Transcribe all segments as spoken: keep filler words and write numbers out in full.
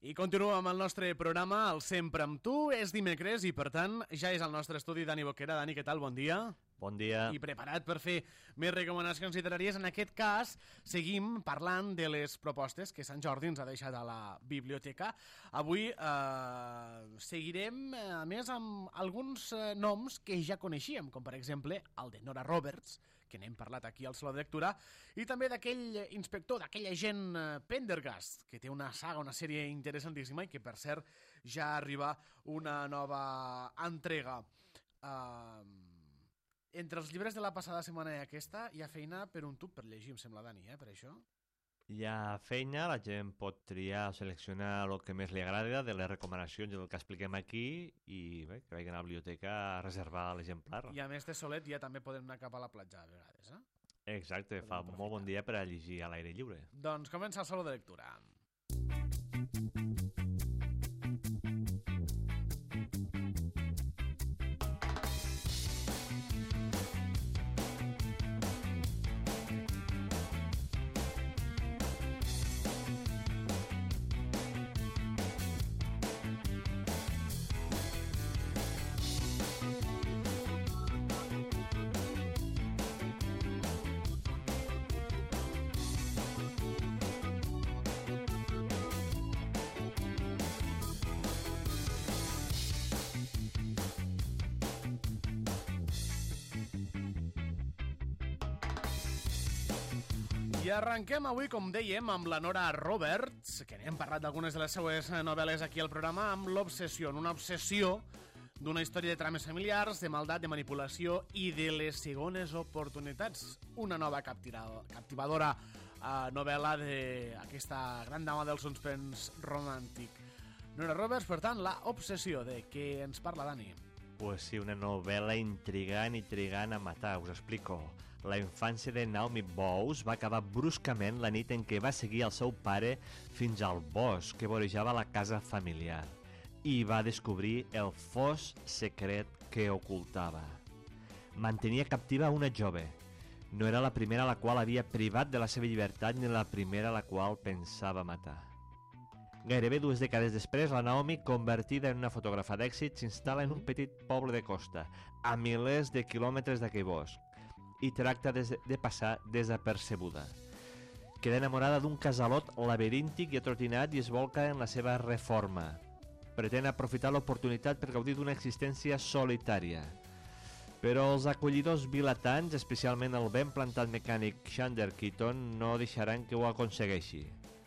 I continuem amb el nostre programa, el Sempre amb tu. És dimecres i, per tant, ja és al nostre estudi Dani Boquera. Dani, què tal? Bon dia. Bon dia. I preparat per fer més recomanacions literàries. En aquest cas, seguim parlant de les propostes que Sant Jordi ens ha deixat a la biblioteca. Avui eh, seguirem, a més, amb alguns eh, noms que ja coneixíem, com per exemple el de Nora Roberts, que n'hem parlat aquí al Saló de Lectura, i també d'aquell inspector, d'aquell agent Pendergast, que té una saga, una sèrie interessantíssima i que, per cert, ja arriba una nova entrega. Eh... Entre els llibres de la passada setmana i aquesta hi ha feina per un tub per llegir, em sembla, Dani, eh, per això? Hi ha feina, la gent pot triar o seleccionar el que més li agrada de les recomanacions del que expliquem aquí i bé, que vagin a la biblioteca a reservar l'exemplar. I a més de solet ja també podem anar cap a la platja a vegades, eh? Exacte, fa molt bon dia per a llegir a l'aire lliure. Doncs comença el Saló de Lectura. I arrenquem avui, com dèiem, amb la Nora Roberts, que n'hem parlat d'algunes de les seues novel·les aquí al programa, amb l'obsessió, una obsessió d'una història de trames familiars, de maldat, de manipulació i de les segones oportunitats. Una nova captivadora uh, novel·la d'aquesta gran dama del suspens romàntic. Nora Roberts, per tant, la obsessió. De què ens parla, Dani? Pues sí, una novel·la intrigant i trigant a matar, us explico. La infància de Naomi Bowes va acabar bruscament la nit en què va seguir el seu pare fins al bosc que vorejava la casa familiar i va descobrir el fos secret que ocultava. Mantenia captiva una jove. No era la primera a la qual havia privat de la seva llibertat ni la primera a la qual pensava matar. Gairebé dues dècades després, la Naomi, convertida en una fotògrafa d'èxit, s'instal·la en un petit poble de costa, a milers de quilòmetres d'aquell bosc, i tracta de, de passar desapercebuda. Queda enamorada d'un casalot labiríntic i atrotinat i es volca en la seva reforma. Pretén aprofitar l'oportunitat per gaudir d'una existència solitària. Però els acollidors vilatans, especialment el ben plantat mecànic Xander Keaton, no deixaran que ho aconsegueixi.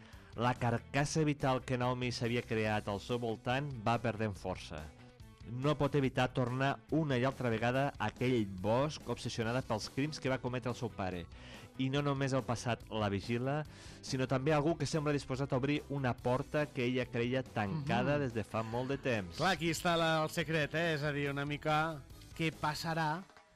La carcassa vital que Naomi s'havia creat al seu voltant va perdent força. No pot evitar tornar una i altra vegada a aquell bosc obsessionada pels crims que va cometre el seu pare. I no només el passat la vigila, sinó també algú que sembla disposat a obrir una porta que ella creia tancada mm-hmm. des de fa molt de temps. Clar, aquí està la, el secret, eh? És a dir, una mica què passarà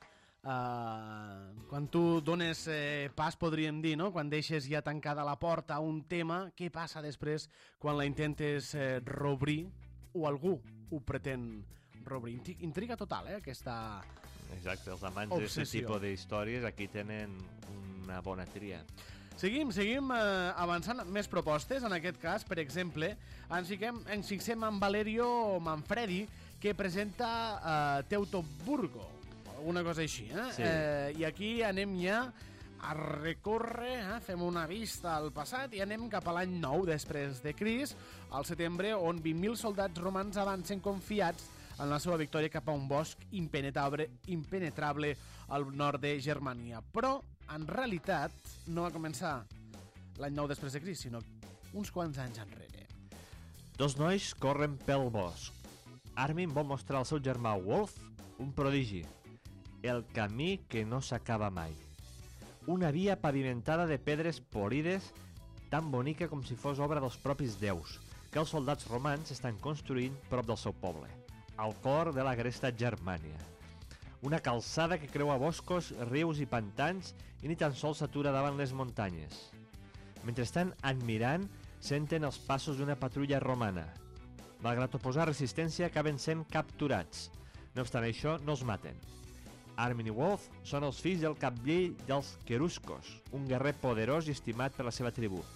uh, quan tu dones eh, pas, podríem dir, no? Quan deixes ja tancada la porta a un tema, què passa després quan la intentes eh, reobrir o algú ho pretén reobrir. Intriga total, eh, aquesta Exacte, els amants d'aquest tipus d'històries aquí tenen una bona tria. Seguim, seguim eh, avançant més propostes. En aquest cas, per exemple, ens fixem, ens fixem en Valerio Manfredi, que presenta eh, Teutoburgo, alguna cosa així, eh? Sí. eh? I aquí anem ja a recórrer, eh? Fem una vista al passat i anem cap a l'any nou després de Crist, al setembre, on vint mil soldats romans avancen confiats en la seva victòria cap a un bosc impenetrable, impenetrable al nord de Germania. Però, en realitat, no va començar l'any nou després de Crist, sinó uns quants anys enrere. Dos nois corren pel bosc. Armin vol mostrar al seu germà Wolf un prodigi, el camí que no s'acaba mai. Una via pavimentada de pedres polides tan bonica com si fos obra dels propis déus, que els soldats romans estan construint prop del seu poble, al cor de l'agresta Germània. Una calçada que creua boscos, rius i pantans i ni tan sols s'atura davant les muntanyes. Mentrestant, admirant, senten els passos d'una patrulla romana. Malgrat oposar resistència, acaben sent capturats. No obstant això, no els maten. Armin i Wolf són els fills del capvell dels Queruscos, un guerrer poderós i estimat per la seva tribu.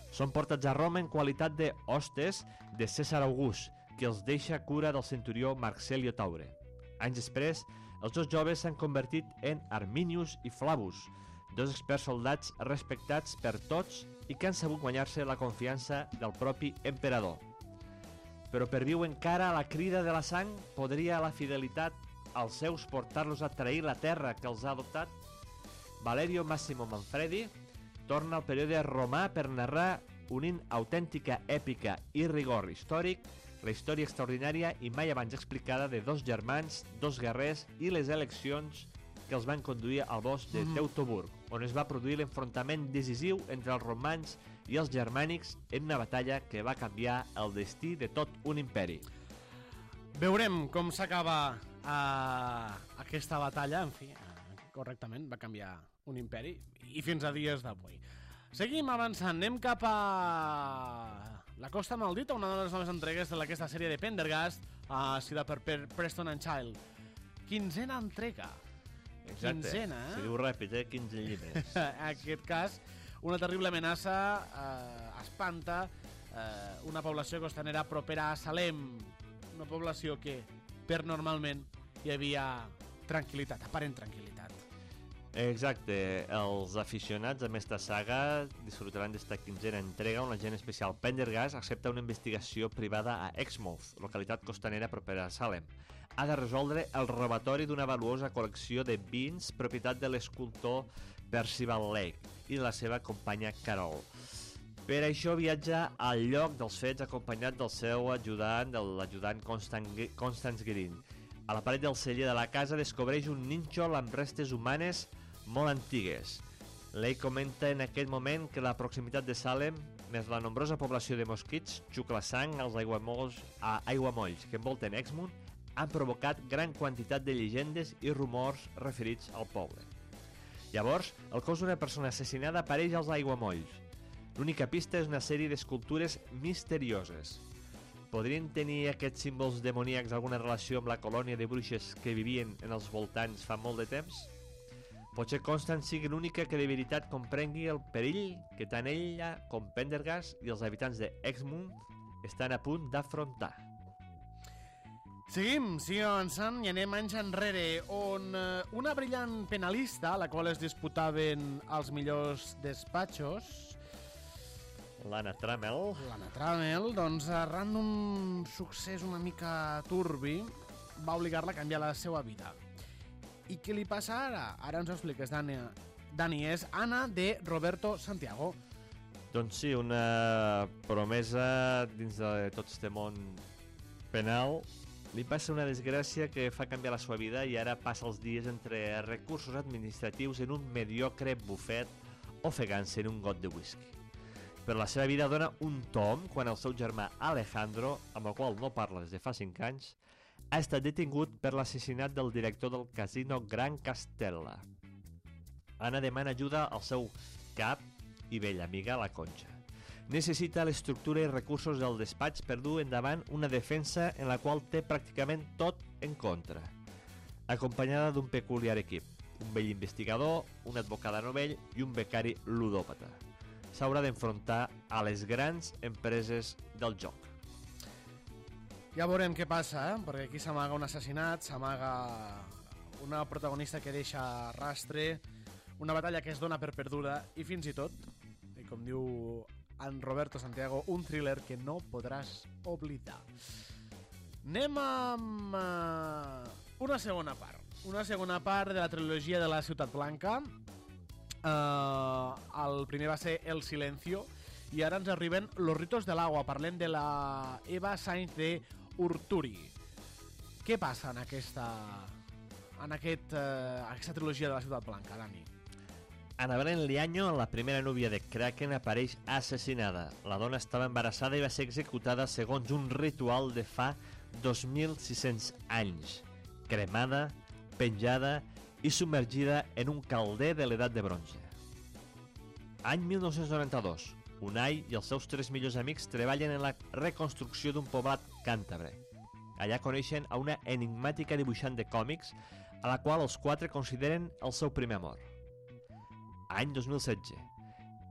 Són portats a Roma en qualitat de hostes de Cèsar August, que els deixa a cura del centurió Marcelio Taure. Anys després, els dos joves s'han convertit en Arminius i Flavus, dos experts soldats respectats per tots i que han sabut guanyar-se la confiança del propi emperador. Però per viu encara a la crida de la sang, podria la fidelitat als seus portar-los a trair la terra que els ha adoptat? Valerio Massimo Manfredi torna al període romà per narrar, unint autèntica èpica i rigor històric, la història extraordinària i mai abans explicada de dos germans, dos guerrers i les eleccions que els van conduir al bosc de Teutoburg, on es va produir l'enfrontament decisiu entre els romans i els germànics en una batalla que va canviar el destí de tot un imperi. Veurem com s'acaba uh, aquesta batalla, en fi, uh, correctament, va canviar un imperi, i fins a dies d'avui. Seguim avançant, anem cap a La Costa Maldita, una de les noves entregues d'aquesta sèrie de Pendergast, uh, cida per Preston and Child. Quinzena entrega. Exacte, Quinzena, eh? si diu ràpid, eh? quinze llibres. En aquest cas, una terrible amenaça eh, espanta eh, una població costanera propera a Salem, una població que, per normalment, hi havia tranquil·litat, aparent tranquil·litat. Exacte, els aficionats a aquesta saga disfrutaran d'esta quinzena entrega on l'agent especial Pendergast accepta una investigació privada a Exmouth, localitat costanera propera a Salem. Ha de resoldre el robatori d'una valuosa col·lecció de vins propietat de l'escultor Percival Lake i de la seva companya Carol. Per això viatja al lloc dels fets acompanyat del seu ajudant, de l'ajudant Constance Green. A la paret del celler de la casa descobreix un nínxol amb restes humanes molt antigues. Lake comenta en aquest moment que la proximitat de Salem, més la nombrosa població de mosquits, xucla sang als aiguamolls, a aiguamolls que envolten Exmouth, han provocat gran quantitat de llegendes i rumors referits al poble. Llavors, el cos d'una persona assassinada apareix als aiguamolls. L'única pista és una sèrie d'escultures misterioses. Podrien tenir aquests símbols demoníacs alguna relació amb la colònia de bruixes que vivien en els voltants fa molt de temps? Potser Constance sigui l'única que de veritat comprengui el perill que tant ella com Pendergast i els habitants de Exmouth estan a punt d'afrontar. Seguim, seguim avançant i anem anys enrere, on eh, una brillant penalista, la qual es disputaven els millors despatxos, L'Anna Trammell. l'Anna Trammell, doncs arran d'un succés una mica turbi, va obligar-la a canviar la seva vida. I què li passa ara? Ara ens ho expliques, Dani. Dani, és Anna de Roberto Santiago. Doncs sí, una promesa dins de tot este món penal. Li passa una desgràcia que fa canviar la seva vida i ara passa els dies entre recursos administratius en un mediocre bufet ofegant-se en un got de whisky. Però la seva vida dona un tom quan el seu germà Alejandro, amb el qual no parla des de fa cinc anys, ha estat detingut per l'assassinat del director del casino Gran Castella. Anna demana ajuda al seu cap i vella amiga, la Concha. Necessita l'estructura i recursos del despatx per dur endavant una defensa en la qual té pràcticament tot en contra. Acompanyada d'un peculiar equip, un vell investigador, un advocat novell i un becari ludòpata. S'haurà d'enfrontar a les grans empreses del joc. Ja veurem què passa, eh? Perquè aquí s'amaga un assassinat, s'amaga una protagonista que deixa rastre, una batalla que es dona per perduda i fins i tot, i com diu en Roberto Santiago, un thriller que no podràs oblidar. Anem amb uh, una segona part. Una segona part de la trilogia de la Ciutat Blanca. Uh, el primer va ser El Silencio i ara ens arriben Los Ritos del Agua. Parlem de la Eva Sainz de Urturi. Què passa en aquesta, en aquest, uh, aquesta trilogia de la Ciutat Blanca, Dani? Ana Belén Liaño, la primera núvia de Kraken, apareix assassinada. La dona estava embarassada i va ser executada segons un ritual de fa dos mil sis-cents anys. Cremada, penjada i submergida en un calder de l'edat de bronze. Any mil nou-cents noranta-dos. Unai i els seus tres millors amics treballen en la reconstrucció d'un poblat càntabre. Allà coneixen a una enigmàtica dibuixant de còmics a la qual els quatre consideren el seu primer amor. Any dos mil setze.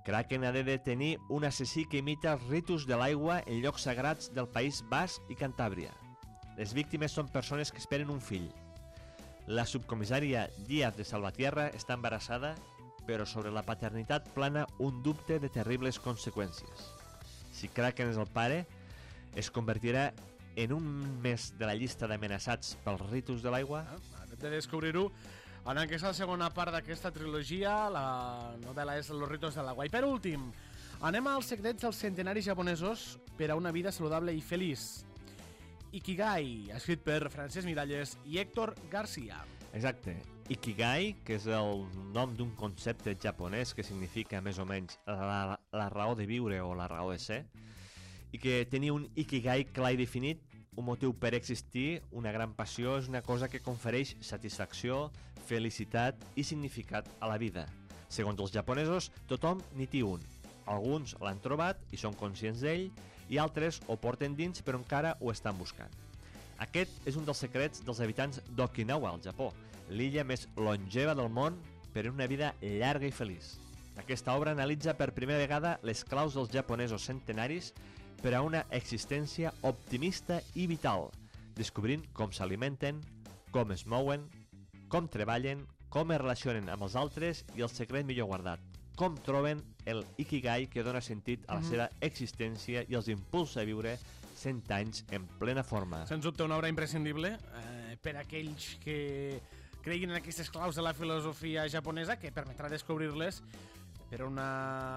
Kraken ha de tenir un assassí que imita els ritus de l'aigua en llocs sagrats del País Basc i Cantàbria. Les víctimes són persones que esperen un fill. La subcomissària Díaz de Salvatierra està embarassada, però sobre la paternitat plana un dubte de terribles conseqüències. Si Kraken és el pare, es convertirà en un més de la llista d'amenaçats pels ritus de l'aigua? Ah, hem de descobrir-ho en aquesta segona part d'aquesta trilogia. La novel·la és Los ritos de l'aigua. I per últim, anem als secrets dels centenaris japonesos per a una vida saludable i feliç. Ikigai, escrit per Francesc Miralles i Héctor García. Exacte. Ikigai, que és el nom d'un concepte japonès que significa més o menys la, la raó de viure o la raó de ser, i que tenia un Ikigai clar i definit, un motiu per existir, una gran passió, és una cosa que confereix satisfacció, felicitat i significat a la vida. Segons els japonesos, tothom n'hi té un. Alguns l'han trobat i són conscients d'ell, i altres ho porten dins però encara ho estan buscant. Aquest és un dels secrets dels habitants d'Okinawa, al Japó, l'illa més longeva del món per una vida llarga i feliç. Aquesta obra analitza per primera vegada les claus dels japonesos centenaris per a una existència optimista i vital, descobrint com s'alimenten, com es mouen, com treballen, com es relacionen amb els altres i el secret millor guardat, com troben el Ikigai que dona sentit a la seva existència i els impulsa a viure cent anys en plena forma. Sens dubte una obra imprescindible eh, per a aquells que creguin en aquestes claus de la filosofia japonesa que permetrà descobrir-les per una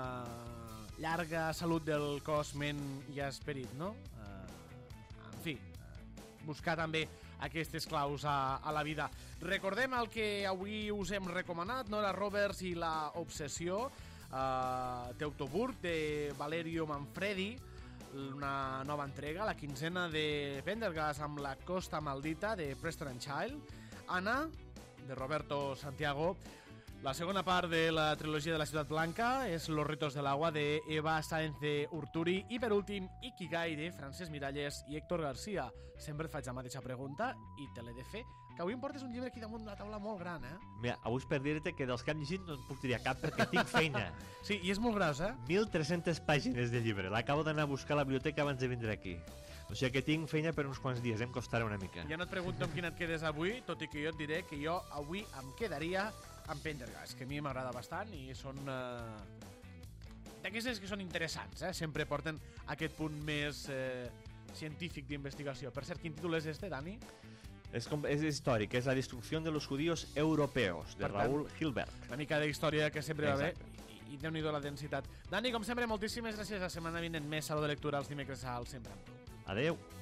llarga salut del cos, ment i esperit, no? Eh, en fi, buscar també aquestes claus a, a la vida. Recordem el que avui us hem recomanat, Nora Roberts i la obsessió, uh, Teutoburg, de Valerio Manfredi, una nova entrega, la quinzena de Pendergast amb La Costa Maldita, de Preston and Child, Anna, de Roberto Santiago, la segona part de la trilogia de la Ciutat Blanca és Los ritos de l'agua, de Eva Sáenz de Urturi, i per últim Ikigai, de Francesc Miralles i Héctor García. Sempre et faig la mateixa pregunta i te l'he de fer, que avui em portes un llibre aquí damunt de la taula molt gran, eh? Mira, avui és per dir-te que dels que hem llegit no en puc triar cap perquè tinc feina. Sí, i és molt gros, eh? mil tres-centes pàgines de llibre. L'acabo d'anar a buscar a la biblioteca abans de vindre aquí. O sigui que tinc feina per uns quants dies, em costarà una mica. Ja no et pregunto amb quina et quedes avui, tot i que jo et diré que jo avui em quedaria amb Pendergast, que a mi m'agrada bastant i són eh, d'aquestes que són interessants, eh? Sempre porten aquest punt més eh, científic d'investigació. Per cert, quin títol és este, Dani? És, com, és històric, és La destrucció de los judíos europeos, de Per tant, Raúl Hilberg. Una mica d'història que sempre va bé Exacte. i, i déu-n'hi-do la densitat. Dani, com sempre, moltíssimes gràcies. La setmana vinent més Saló de Lectura els dimecres al Sempre amb tu. Adeu.